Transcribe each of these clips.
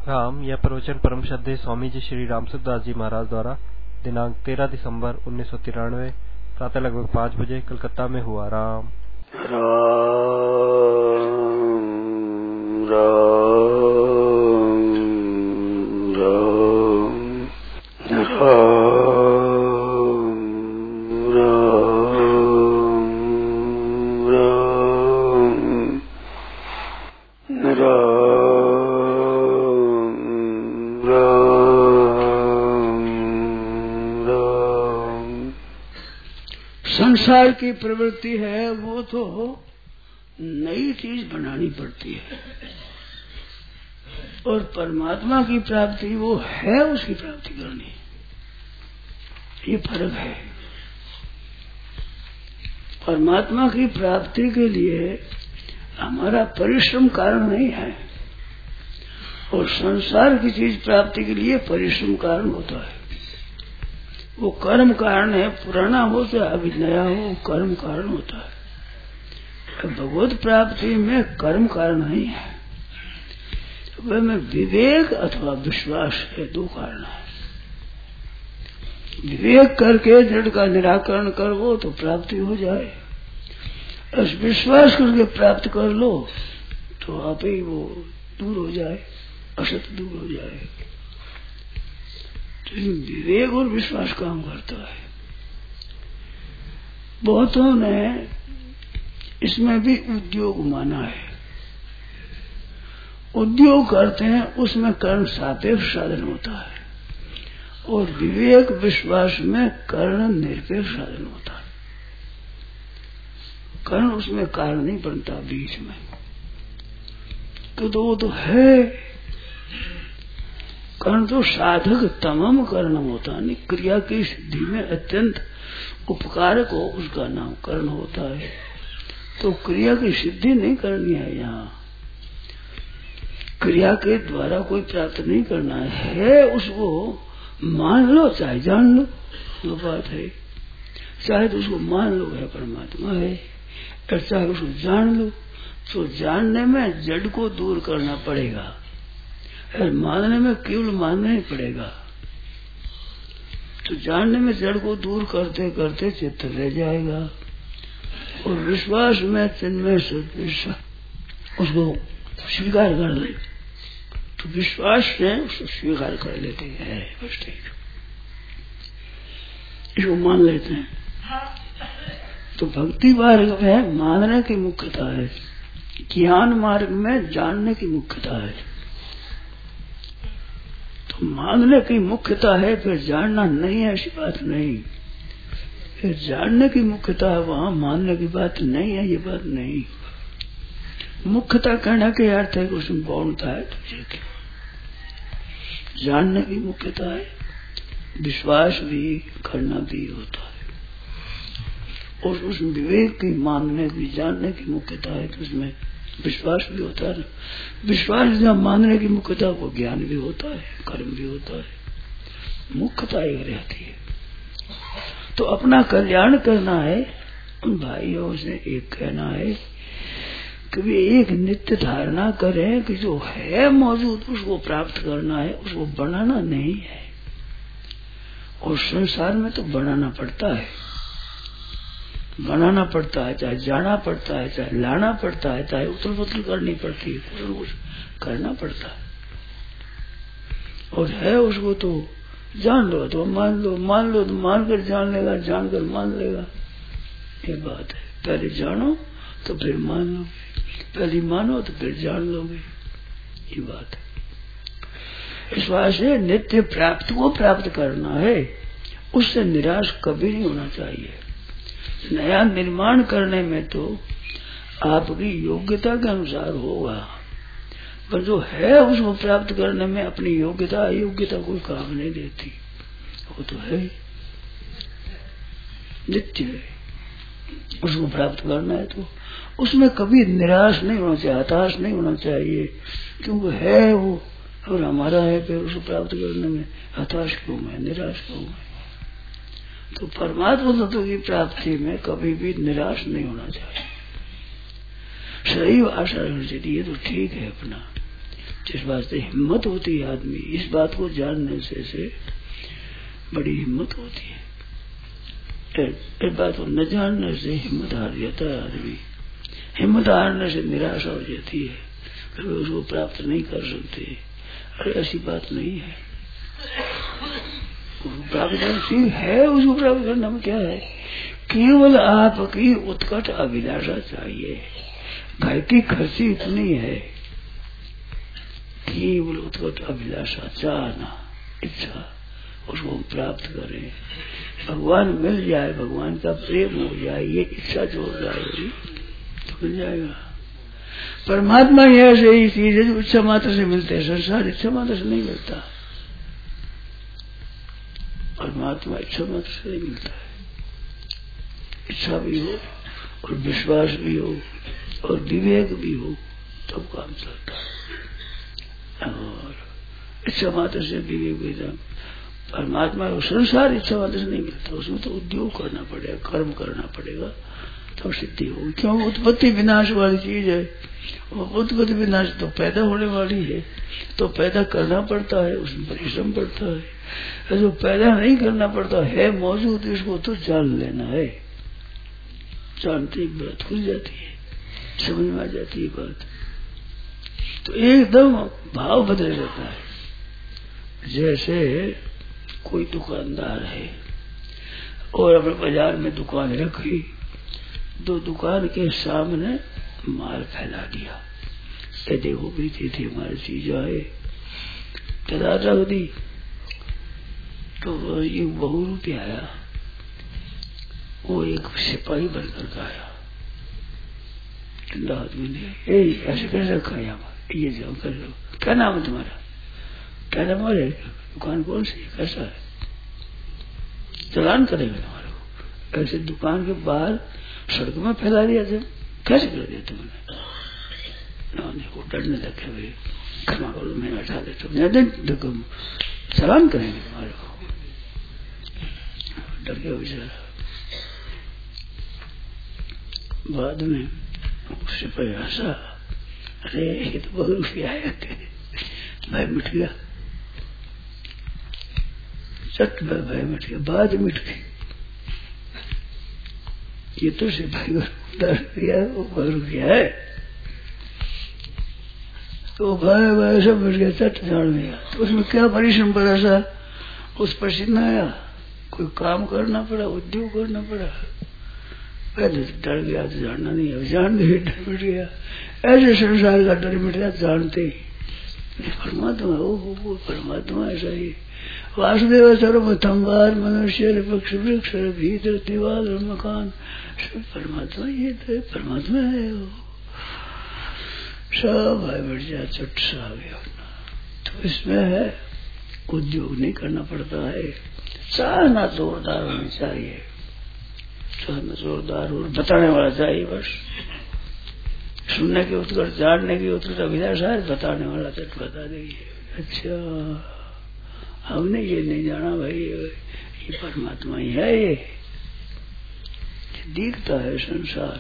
राम यह प्रवचन परम श्रद्धेय स्वामी जी श्री रामसुखदास जी महाराज द्वारा दिनांक 13 दिसंबर 1993 प्रातः लगभग 5 बजे कलकत्ता में हुआ। राम संसार की प्रवृत्ति है वो तो नई चीज बनानी पड़ती है, और परमात्मा की प्राप्ति वो है उसकी प्राप्ति करनी, ये फर्क है। परमात्मा की प्राप्ति के लिए हमारा परिश्रम कारण नहीं है, और संसार की चीज प्राप्ति के लिए परिश्रम कारण होता है। वो कर्म कारण है, पुराना हो चाहे अभी नया हो, कर्म कारण होता है। भगवत प्राप्ति में कर्म कारण नहीं है, वह में विवेक अथवा विश्वास है, दो कारण है। विवेक करके जड़ का निराकरण कर वो तो प्राप्ति हो जाए, और विश्वास करके प्राप्त कर लो तो आप ही वो दूर हो जाए, असत दूर हो जाए। तो विवेक और विश्वास काम करता है। बहुतों ने इसमें भी उद्योग माना है। उद्योग करते हैं उसमें कर्म सापेक्ष साधन होता है, और विवेक विश्वास में कर्ण निरपेक्ष साधन होता है। कर्ण उसमें कारण नहीं बनता बीच में, तो वो तो है। कर्ण तो साधक तमाम कर्ण होता है, क्रिया की सिद्धि में अत्यंत उपकारक हो उसका नाम कर्ण होता है। तो क्रिया की सिद्धि नहीं करनी है, यहाँ क्रिया के द्वारा कोई प्राप्त नहीं करना है। उसको मान लो चाहे जान लो, वो बात है। चाहे तो उसको मान लो है परमात्मा है, और चाहे उसको जान लो। तो जानने में जड़ को दूर करना पड़ेगा, और मानने में केवल मानना ही पड़ेगा। तो जानने में जड़ को दूर करते करते चित्त रह जाएगा, और विश्वास में चिन्मय उसको स्वीकार कर ले, तो विश्वास से उसको स्वीकार कर लेते हैं। बस ठीक, इसको मान लेते हैं। तो भक्ति मार्ग में मानने की मुख्यता है, ज्ञान मार्ग में जानने की मुख्यता है। तो मानने की मुख्यता है, फिर जानना नहीं है ऐसी बात नहीं। फिर जानने की मुख्यता है, वहां मानने की बात नहीं है, ये बात नहीं। मुख्यता कहने के अर्थ है कि उसमें गौणता है तुझे की। जानने की मुख्यता है, विश्वास भी करना भी होता है, और उसमें विवेक की मानने की जानने की मुख्यता है, तो उसमें विश्वास भी होता है। विश्वास जब मानने की मुख्यता, वो ज्ञान भी होता है, कर्म भी होता है। मुख्यता एक रहती है। तो अपना कल्याण करना है। उन भाइयों से एक कहना है कि वे एक नित्य धारणा करें कि जो है मौजूद उसको प्राप्त करना है, उसको बनाना नहीं है। और संसार में तो बनाना पड़ता है, बनाना पड़ता है, चाहे जाना पड़ता है, चाहे लाना पड़ता है, चाहे उथल पुथल करनी पड़ती है, कुछ करना पड़ता है। और है उसको तो जान लो तो मान लो, मान लो तो मान कर जान लेगा, जान कर मान लेगा, ये बात है। पहले जानो तो फिर मान लोगे, पहले मानो तो फिर जान लोगे, ये बात है। इस बात से नित्य प्राप्त को प्राप्त करना है, उससे निराश कभी नहीं होना चाहिए। नया निर्माण करने में तो आपकी योग्यता के अनुसार होगा, पर जो है उसको प्राप्त करने में अपनी योग्यता अयोग्यता कोई काम नहीं देती। वो तो है नित्य है, उसको प्राप्त करना है तो उसमें कभी निराश नहीं होना चाहिए, हताश नहीं होना चाहिए, क्योंकि है वो और हमारा है। फिर उसको प्राप्त करने में हताश क्यों मैं, निराश क्यों मैं। तो परमात्मा तत्व की प्राप्ति में कभी भी निराश नहीं होना चाहिए। सही आशा रखनी चाहिए, ये तो ठीक है अपना, जिस वास्ते हिम्मत होती है आदमी, इस बात को जानने से बड़ी हिम्मत होती है। इस बात को न जानने से हिम्मत हार जाता है आदमी। हिम्मत हारने से निराशा हो जाती है, फिर उसको प्राप्त नहीं कर सकते। अरे ऐसी बात नहीं है, प्राप्त है। उसको प्राप्त करना में क्या है? केवल आपकी उत्कट अभिलाषा चाहिए। घर की खर्ची इतनी है, केवल उत्कट अभिलाषा, चाहना, इच्छा, उसको प्राप्त करें। भगवान मिल जाए, भगवान का प्रेम हो जाए, ये इच्छा जोड़ जाएगी तो मिल जाएगा। परमात्मा ही ऐसे ही चीज है जो इच्छा मात्र से मिलते हैं। संसार इच्छा मात्र से नहीं मिलता, परमात्मा इच्छा मात्र से नहीं मिलता है। इच्छा भी हो और विश्वास भी हो और विवेक भी हो तब काम चलता है। और इच्छा मात्र से विवेक भी परमात्मा को संसार इच्छा मात्र से नहीं मिलता। उसमें तो उद्योग करना पड़ेगा, कर्म करना पड़ेगा तब सिद्धि होगी। क्यों? उत्पत्ति विनाश वाली चीज है। उत्पत्ति विनाश तो पैदा होने वाली है, तो पैदा करना पड़ता है, उसमें परिश्रम पड़ता है। जो पैदा नहीं करना पड़ता है मौजूद, इसको तो जान लेना है। जानते ही बात खुल जाती है, समझ में आ जाती है बात, तो एकदम भाव बदल जाता है। जैसे कोई दुकानदार है और अपने बाजार में दुकान रखी, तो दुकान के सामने माल फैला दिया। ये देखो भी थी हमारी चीज आए, तदार रख दी। तो ये 100 रुपया आया, वो एक सिपाही बनकर का आया। आदमी ने ऐसे कैसे रखा है? ये जाओ कर लो। क्या नाम है तुम्हारा? क्या नाम है? दुकान कौन सी, कैसा है? चालान करेगा तुम्हारे को। ऐसे दुकान के बाहर सड़क में फैला दिया था, कैसे कर दिया तुमने? वो डरने लगे, भाई क्षमा करो मैं हटा देता हूँ, चालान करेंगे तुम्हारे को। डर गया बेचारा। बाद में उससे पर हंसा, अरे ये तो 100 रुपया आया, भाई मिट गया। चट भाई मिट गया, बाद मिट गई। ये तो सिपाही को डर दिया, वो 100 रुपया है, तो भाई सब मिट गया, चट जान गया। तो उसमें क्या परिश्रम पड़ा सा, उस पसीना आया, कोई काम करना पड़ा, उद्योग करना पड़ा। पहले डर गया तो जानना नहीं है, जान गए डर मिट गया। ऐसे संसार का डर मिट गया जानते ही। परमात्मा वो परमात्मा ऐसा ही। वासुदेव सर्वप्रथम बार मनुष्य पक्ष वृक्ष भीतर दीवार और मकान सब परमात्मा, ये तो परमात्मा है। वो सब भाई बैठ जाए, चट सा आ गया। तो इसमें है उद्योग नहीं करना पड़ता है, चाहना जोरदार होनी चाहिए, चाहना जोरदार और बताने वाला चाहिए। बस सुनने की उत्कट, जानने की उत्कट अभिलाषा है, बताने वाला चट बता देगी। अच्छा हमने ये नहीं जाना भाई, ये परमात्मा ही है, ये दिखता है संसार।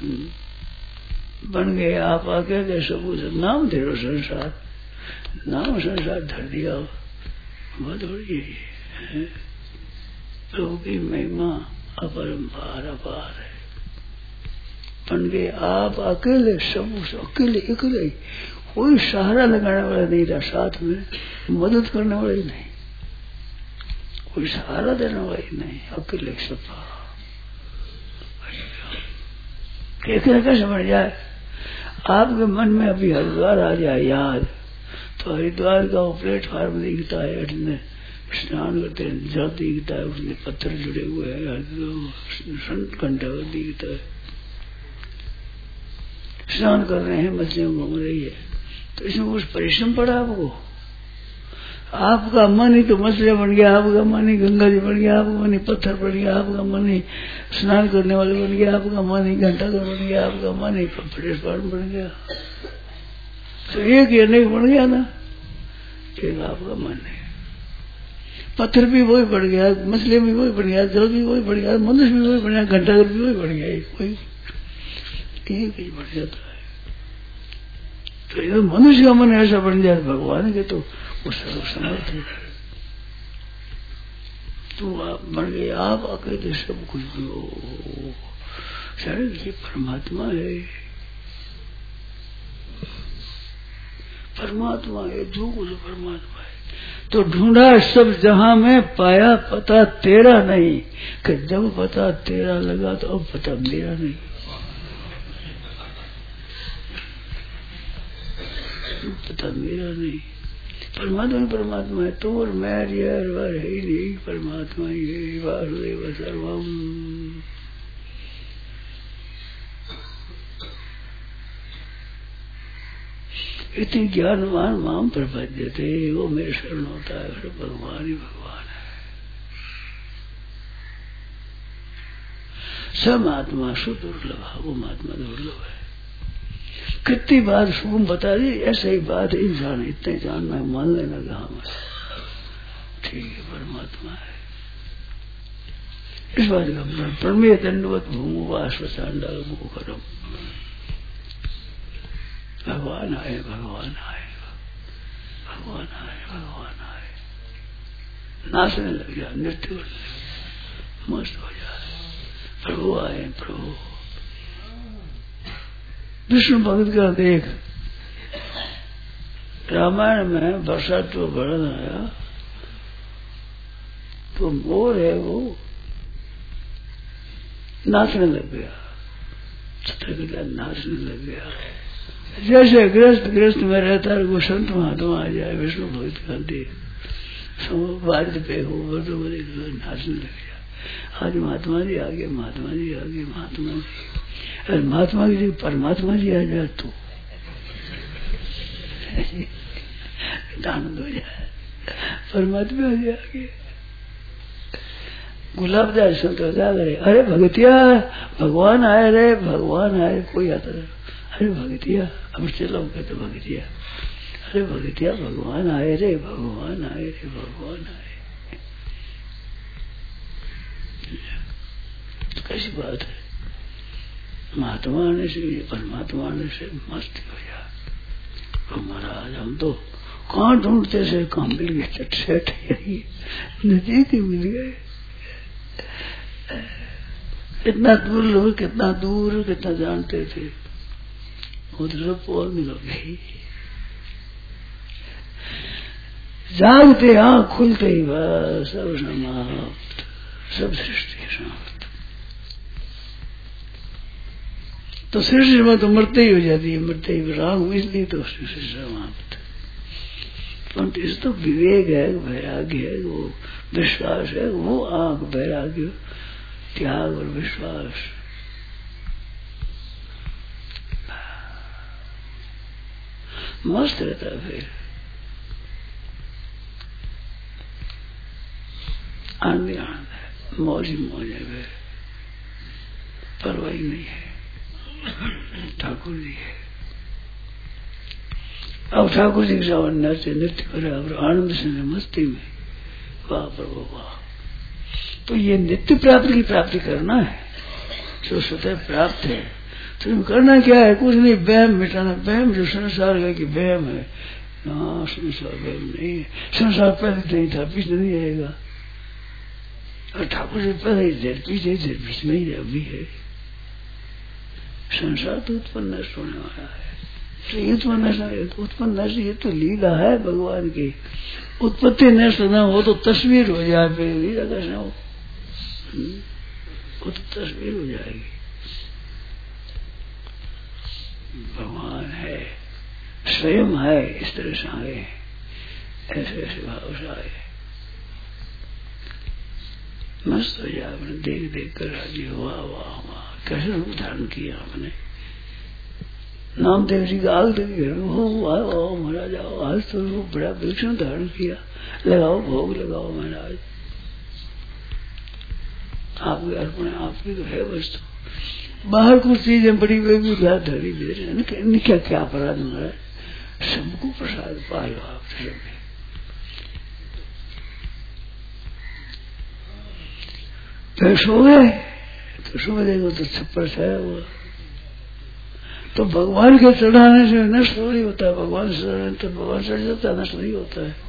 बन गए आप आके सबूत, नाम दे दो संसार, नाम संसार धर दिया, बहुत बड़ी है। प्रभु की महिमा अपरंपार अपार है। बन गए आप अकेले, सब अकेले, अकेले, कोई सहारा लगाने वाला नहीं था, साथ में मदद करने वाले नहीं, कोई सहारा देने वाले नहीं, अकेले सब। कैसे बन जाए? आपके मन में अभी हरिद्वार आ जाए याद, तो हरिद्वार का वो प्लेटफार्म दिखता है, उसमें स्नान करते हैं, जल दिखता है, उसमें पत्थर जुड़े हुए हैं, संत कंठा दिखता है, स्नान कर रहे हैं, मछलियां घूम रही है। तो इसमें कुछ परिश्रम पड़ा आपको? आपका मन ही तो मछलियां बन गया, आपका मन ही गंगा जी बन गया, आपका मन ही पत्थर बन गया, आपका मन ही स्नान करने वाले बन गया, आपका मन ही घंटाघर बन गया, आपका मन ही प्लेटफार्म बन गया। तो एक ही अनेक बन गया ना, एक आपका मन है। पत्थर भी वही बन गया, मछलियां भी वही बन गया, जल भी वही बन गया, मनुष्य भी वही बन गया, घंटाघर भी वही बन गया, कोई एक ही बन जाता है। तो ये मनुष्य का मन ऐसा बन जाए भगवान के तो वो सर्व समर्थ है। तो आप बन गए, आप अकेले सब कुछ भी हो, शायद ये परमात्मा है, परमात्मा है, जो कुछ परमात्मा है। तो ढूंढा सब जहां में, पाया पता तेरा नहीं, कि जब पता तेरा लगा तो अब पता मेरा नहीं। पता मेरा नहीं, परमात्मा ही परमात्मा है। तो और मैं यार है ही नहीं, परमात्मा ही है, वासुदेव सर्वम। इतनी ज्ञानवान माम प्रपद्य थे, वो मेरे शरण होता है, फिर भगवान ही भगवान है। सब आत्मा सुदुर्लभ, वो महात्मा दुर्लभ है। कितनी बात शुभ बता दी, ऐसे ही बात इंसान इतने जानना है, मान लेना कहा मैं ठीक है परमात्मा है। इस बात का प्रमेय दंडवत भूमि वाश्वचांडाल मुखरम, भगवान आए, भगवान आए, भगवान आए, भगवान आए, नाचने लग जाए, नृत्य करने मस्त हो जाए, प्रभु आए, प्रभु। विष्णु भगत का देख, रामायण में वर्षा तो वर्णन आया, तो मोर है वो नाचने लग गया, चित्रकला नाचने लग गया। जैसे ग्रस्त में रहता है, वो संत महात्मा आ जाए, विष्णु भगत का देख बारिश पे हो तो नाचने लग गया। आज महात्मा जी आगे, महात्मा जी आगे, महात्मा जी, अरे महात्मा जी परमात्मा जी आ जाए तो आनंद हो जाए, परमात्मा जी आगे। गुलाबदास संत करे, अरे भगतिया भगवान आए रे, भगवान आए, कोई आता है, अरे भगतिया, अब चलो कहते भगतिया, अरे भगतिया भगवान आए रे, भगवान आए रे, भगवान आए। तो कैसी बात है, महात्मा आने से, परमात्मा आने से मस्ती हो जाए। तो महाराज हम तो कहाँ ढूंढते से, कहाँ मिल गए, चट सेठ यही नजदीक ही मिल गए। इतना दूर लोग, कितना दूर, कितना जानते थे, उधर पोल मिल गई। जागते आँख खुलते ही बस सब समाप्त, सब सृष्टि समाप्त। तो सृष्टि में तो मरते ही हो जाती है, मरते ही राग, इसलिए तो सृष्टि समाप्त। परंतु इस तो विवेक है, वैराग्य है, वो विश्वास है, वो आँख वैराग्य, त्याग और विश्वास, मस्त रहता है। फिर आनंद आनंद है, मौज ही मौज है, फिर परवाह नहीं है। ठाकुर जी है, अब ठाकुर जी के साथ नृत्य करे और आनंद से मस्ती में, वाह प्रभु वाह। तो ये नित्य प्राप्ति की प्राप्ति करना है, जो स्वतः प्राप्त है। तो करना क्या है, कुछ नहीं, वहम मिटाना। वहम जो संसार का कि वहम है ना, संसार वहम नहीं है। संसार पहले नहीं था, पीछे नहीं आएगा, और ठाकुर जी पहले ही पीछे नहीं है, अभी है। संसार तो उत्पन्न नष्ट होने वाला है, तो ये उत्पन्न नष्ट, ये तो लीला है भगवान की। उत्पत्ति नष्ट न हो तो तस्वीर हो जाए, फिर लीला कैसे हो, वो तो तस्वीर हो जाएगी। भगवान है, स्वयं है, इस तरह से आए, ऐसे ऐसे भाव से आए, मस्त हो जाए। आपने देख देख कर राजी, वाह वाह वाह, कैसे रूप धारण किया आपने। नामदेव जी का आग देखे, हो वाह वाह महाराज, आज तो रूप बड़ा विलक्षण धारण किया, लगाओ भोग लगाओ महाराज, आपके अर्पण, आपकी तो है वस्तु। बाहर कुछ चीजें बड़ी वे भी धरी दे रहे हैं, क्या क्या अपराध महाराज, सबको प्रसाद पा लो आप सब। फिर सो गए, तो सुबह देखो तो छप्पर छाया हुआ, तो भगवान के चढ़ाने से नष्ट नहीं होता है, भगवान से चढ़ाने तो भगवान चढ़ जाता है, नष्ट नहीं होता है।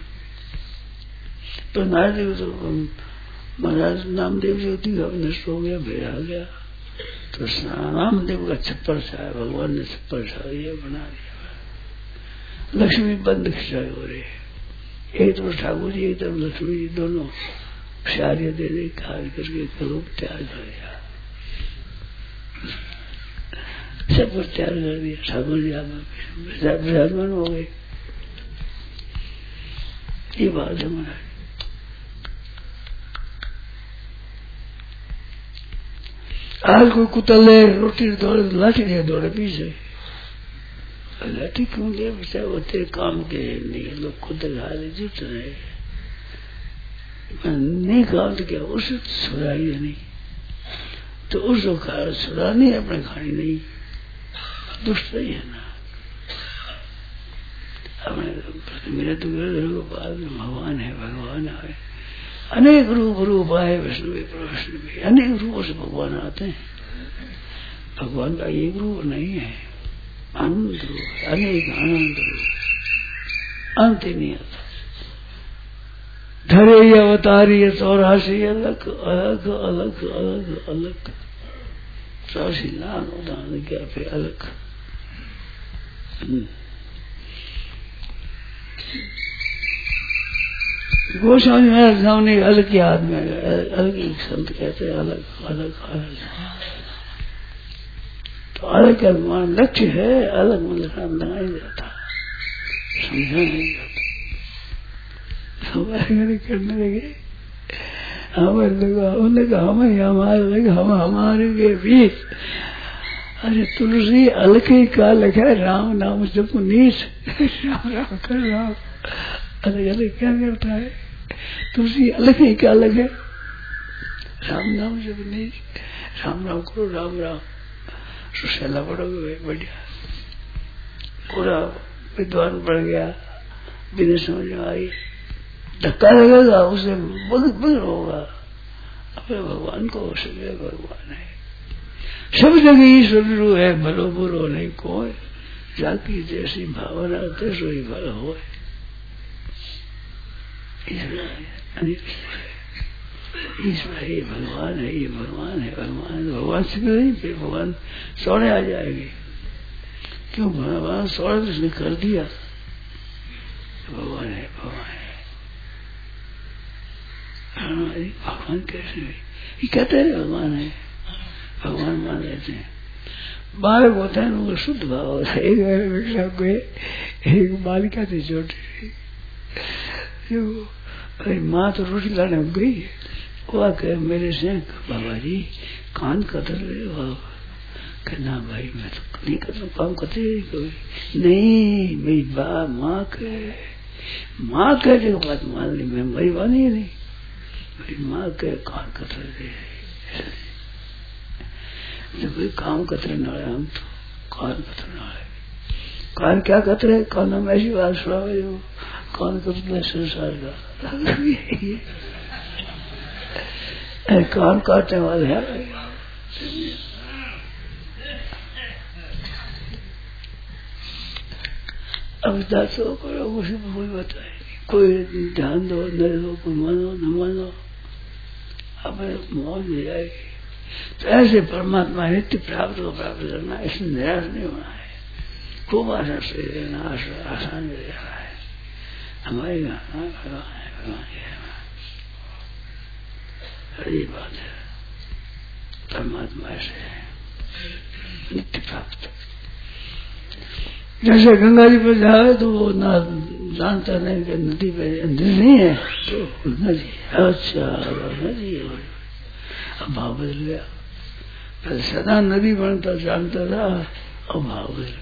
तो नारदेव तो महाराज नामदेव जी होती नष्ट हो गया, भेड़ आ गया, तो नामदेव का छप्पर छाया, भगवान ने छप्पर छा दिया, बना दिया। लक्ष्मी बंद खिंचाई हो रही है, एक तरफ ठाकुर जी एक तरफ लक्ष्मी जी, दोनों शारिया दे दे खाल करके रूप तैयार कर दिया, सब कुछ तैयार कर दिया। ठाकुर जी विराजमान हो गए। ये बात है महाराज। आज कोई कुत्ता ले रोटी दौड़े, लाठी दे दौड़े पीछे, लाठी क्यों दे बेचारे, वो तेरे काम के नहीं, लोग खुद खा ले जुट रहे, नहीं काम तो क्या उसे छुड़ाई नहीं, तो उसको खा छुड़ानी अपने खानी नहीं, दुष्ट ही है ना। अपने मेरे तो बाद में भगवान है, भगवान है, अनेक रूप आए विष्णु भी, अनेक रूपों से भगवान आते हैं। भगवान का एक रूप नहीं है, आनंद रूप है, अनेक आनंद रूप, अंत ही नहीं आता। धरे अवतारी 84 अलग अलग अलग अलग अलग, 84 नाम उदाहरण क्या पे अलग। गोस्वामी महाराज सामने अलग के हाथ में, अलग ही संत कहते हैं, अलग अलग अलग। तो अलग का मान लक्ष्य है, अलग मतलब लगाया जाता, समझा नहीं जाता। हमारे करने लगे, हमारे लगा हमारे लगे, हम हमारे के बीच। अरे तुलसी अलग का लगा, राम नाम जब नीच, राम राम कर राम, अलग अलग क्या करता है? तुलसी अलग ही क्या अलग है, राम नाम जब नहीं, राम राम करो, राम राम सुशैला पढ़ोगे बढ़िया, पूरा विद्वान पढ़ गया, बिना समझ में आई, धक्का लगेगा उसे, बग होगा। अपने भगवान को सभी भगवान है, सब जगह ईश्वर रू है, भलो बुरो नहीं कोई, जाकी जैसी भावना तैसो ही भल हो। ईश्वर है, भगवान है, ये भगवान है, भगवान भगवान से नहीं, फिर भगवान सौड़े आ जाएंगे। क्यों भगवान सौड़े तो उसने कर दिया, भगवान है, भगवान है। भगवान कैसे ये कहते हैं भगवान है, भगवान मान लेते हैं। बालक होता है उनको शुद्ध भाव होता है। एक बालिका थी छोटी, माँ तो रोटी लाने गई, वो कहे मेरे से बाबा जी कान कतर रहे हो, कहना भाई मैं तो नहीं करता काम करते कोई नहीं, मेरी माँ कहे बात मान ली, मैं मेरी बात नहीं, मेरी माँ कहे कान कतर रहे, जब कोई काम कतरे ना रहे, हम तो कान कतर ना रहे, कान क्या कतरे, कान हम ऐसी बात सुना कौन कतरे संसार का कान काटने वाले हैं। अब दासों करो उसे कोई बताए, कोई ध्यान दो न दो, कोई मानो न मानो, अपने मौज मिल जाएगी। तो ऐसे परमात्मा नित्य प्राप्त को प्राप्त करना, इसमें निराश नहीं होना है, खूब आशा से रहना, आसान में रहना है। हमारे भगवान है, भगवान है, ये बात है। परमात्मा ऐसे है, नित्य प्राप्त। जैसे गंगा जी पर जाए तो वो ना जानता नहीं कि नदी पे नहीं है, तो नदी अच्छा नदी है, अब भाव बदल गया। पहले सदा नदी बनता जानता था, अब भाव बदल गया।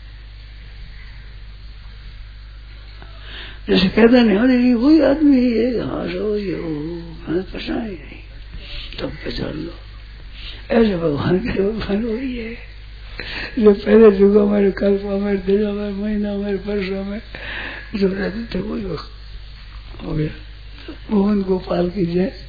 जैसे कहते नहीं अरे वही आदमी है, हाँ सो ये मैंने पहचान ही नहीं, तब पहचान लो। ऐसे भगवान के भगवान वही है जो पहले युगों में, कल्प में, दिनों में, महीनों में, वर्षों में जो रहते थे, वही हो गया। मोहन गोपाल की जय।